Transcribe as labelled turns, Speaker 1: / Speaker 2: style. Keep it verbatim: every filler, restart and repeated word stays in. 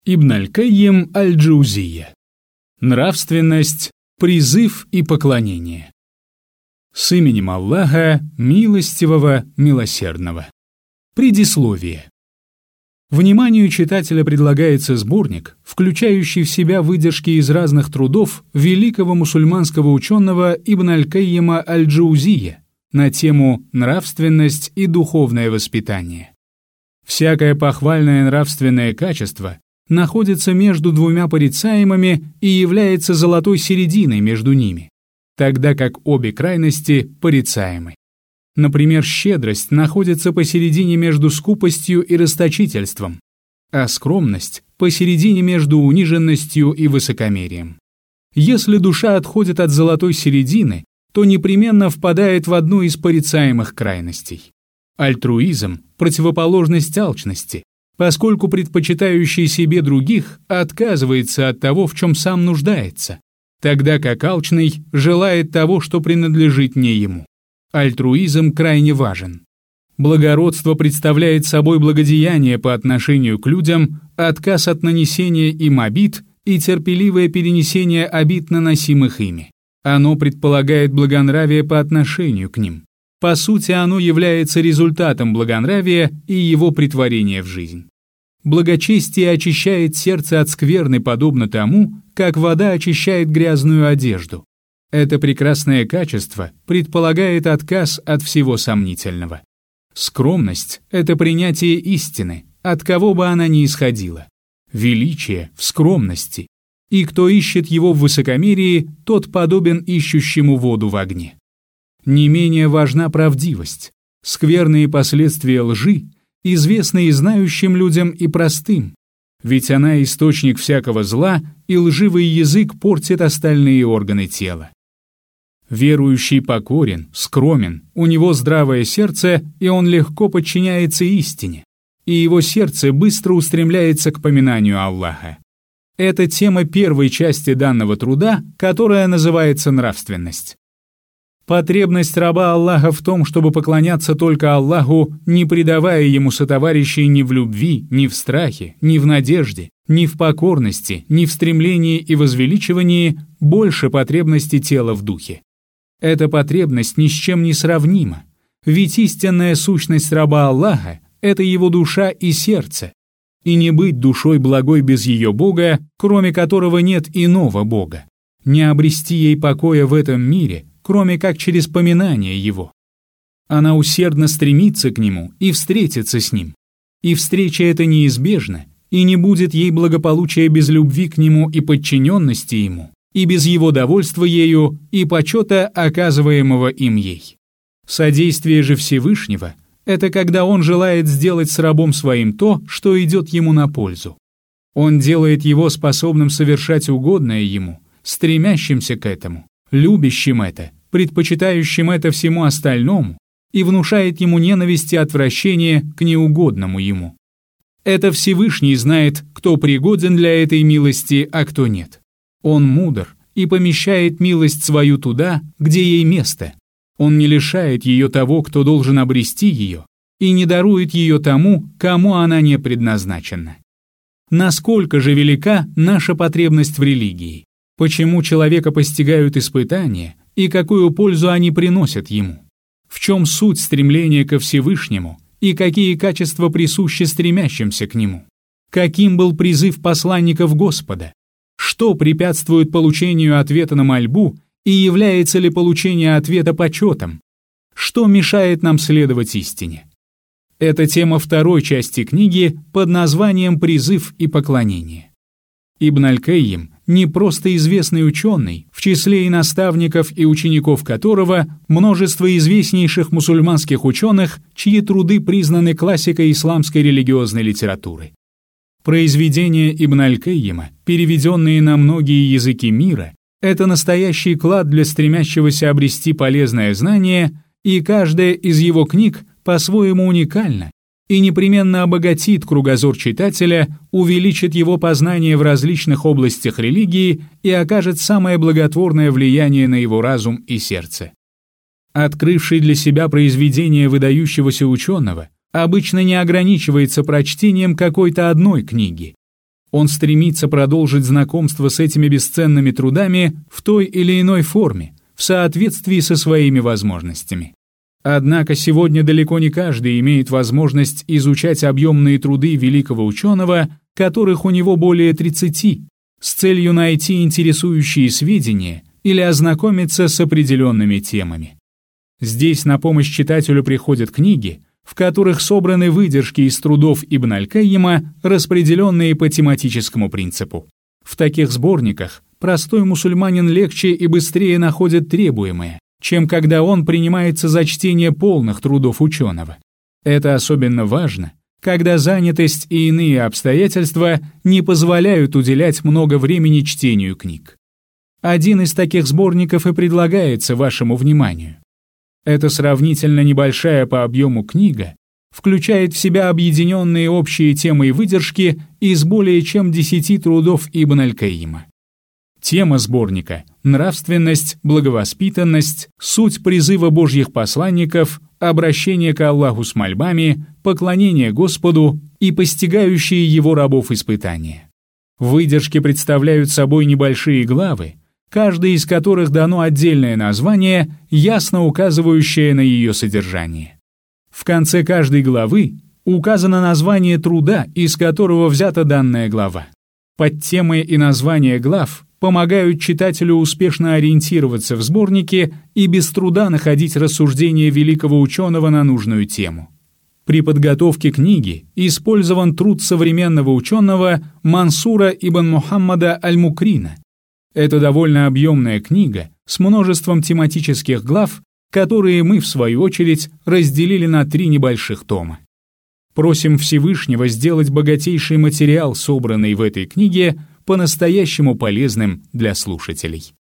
Speaker 1: Ибн аль-Кайим аль-Джаузийя. Нравственность, призыв и поклонение. С именем Аллаха, милостивого, милосердного. Предисловие. Вниманию читателя предлагается сборник, включающий в себя выдержки из разных трудов великого мусульманского ученого Ибн аль-Кайима аль-Джаузийя на тему «Нравственность и духовное воспитание». Всякое похвальное нравственное качество находится между двумя порицаемыми и является золотой серединой между ними, тогда как обе крайности порицаемы. Например, щедрость находится посередине между скупостью и расточительством, а скромность посередине между униженностью и высокомерием. Если душа отходит от золотой середины, то непременно впадает в одну из порицаемых крайностей. Альтруизм – противоположность алчности, поскольку предпочитающий себе других отказывается от того, в чем сам нуждается, тогда как алчный желает того, что принадлежит не ему. Альтруизм крайне важен. Благородство представляет собой благодеяние по отношению к людям, отказ от нанесения им обид и терпеливое перенесение обид, наносимых ими. Оно предполагает благонравие по отношению к ним. По сути, оно является результатом благонравия и его претворения в жизнь. Благочестие очищает сердце от скверны подобно тому, как вода очищает грязную одежду. Это прекрасное качество предполагает отказ от всего сомнительного. Скромность – это принятие истины, от кого бы она ни исходила. Величие в скромности. И кто ищет его в высокомерии, тот подобен ищущему воду в огне. Не менее важна правдивость. Скверные последствия лжи известны и знающим людям, и простым, ведь она источник всякого зла, и лживый язык портит остальные органы тела. Верующий покорен, скромен, у него здравое сердце, и он легко подчиняется истине, и его сердце быстро устремляется к поминанию Аллаха. Это тема первой части данного труда, которая называется «Нравственность». Потребность раба Аллаха в том, чтобы поклоняться только Аллаху, не предавая ему сотоварищей ни в любви, ни в страхе, ни в надежде, ни в покорности, ни в стремлении и возвеличивании, больше потребности тела в духе. Эта потребность ни с чем не сравнима, ведь истинная сущность раба Аллаха – это его душа и сердце, и не быть душой благой без ее Бога, кроме которого нет иного Бога, не обрести ей покоя в этом мире, кроме как через поминание Его. Она усердно стремится к Нему и встретится с Ним. И встреча эта неизбежна, и не будет ей благополучия без любви к Нему и подчиненности Ему, и без Его довольства ею и почета, оказываемого им ей. Содействие же Всевышнего – это когда Он желает сделать с рабом своим то, что идет ему на пользу. Он делает его способным совершать угодное Ему, стремящимся к этому, любящим это, предпочитающим это всему остальному, и внушает ему ненависть и отвращение к неугодному ему. Это Всевышний знает, кто пригоден для этой милости, а кто нет. Он мудр и помещает милость свою туда, где ей место. Он не лишает ее того, кто должен обрести ее, и не дарует ее тому, кому она не предназначена. Насколько же велика наша потребность в религии? Почему человека постигают испытания и какую пользу они приносят ему? В чем суть стремления ко Всевышнему и какие качества присущи стремящимся к Нему? Каким был призыв посланников Господа? Что препятствует получению ответа на мольбу и является ли получение ответа почетом? Что мешает нам следовать истине? Это тема второй части книги под названием «Призыв и поклонение». Ибн аль-Кайим не просто известный ученый, в числе и наставников и учеников которого множество известнейших мусульманских ученых, чьи труды признаны классикой исламской религиозной литературы. Произведения Ибн аль-Кайима, переведенные на многие языки мира, это настоящий клад для стремящегося обрести полезное знание, и каждая из его книг по-своему уникальна и непременно обогатит кругозор читателя, увеличит его познание в различных областях религии и окажет самое благотворное влияние на его разум и сердце. Открывший для себя произведение выдающегося ученого обычно не ограничивается прочтением какой-то одной книги. Он стремится продолжить знакомство с этими бесценными трудами в той или иной форме, в соответствии со своими возможностями. Однако сегодня далеко не каждый имеет возможность изучать объемные труды великого ученого, которых у него более тридцати, с целью найти интересующие сведения или ознакомиться с определенными темами. Здесь на помощь читателю приходят книги, в которых собраны выдержки из трудов Ибн аль-Кайима, распределенные по тематическому принципу. В таких сборниках простой мусульманин легче и быстрее находит требуемое, чем когда он принимается за чтение полных трудов ученого. Это особенно важно, когда занятость и иные обстоятельства не позволяют уделять много времени чтению книг. Один из таких сборников и предлагается вашему вниманию. Эта сравнительно небольшая по объему книга включает в себя объединенные общие темы и выдержки из более чем десяти трудов Ибн аль-Кайима. Тема сборника — нравственность, благовоспитанность, суть призыва Божьих посланников, обращение к Аллаху с мольбами, поклонение Господу и постигающие его рабов испытания. Выдержки представляют собой небольшие главы, каждой из которых дано отдельное название, ясно указывающее на ее содержание. В конце каждой главы указано название труда, из которого взята данная глава. Подтемы и названия глав помогают читателю успешно ориентироваться в сборнике и без труда находить рассуждения великого ученого на нужную тему. При подготовке книги использован труд современного ученого Мансура ибн Мухаммада аль-Мукрина. Это довольно объемная книга с множеством тематических глав, которые мы, в свою очередь, разделили на три небольших тома. Просим Всевышнего сделать богатейший материал, собранный в этой книге, по-настоящему полезным для слушателей.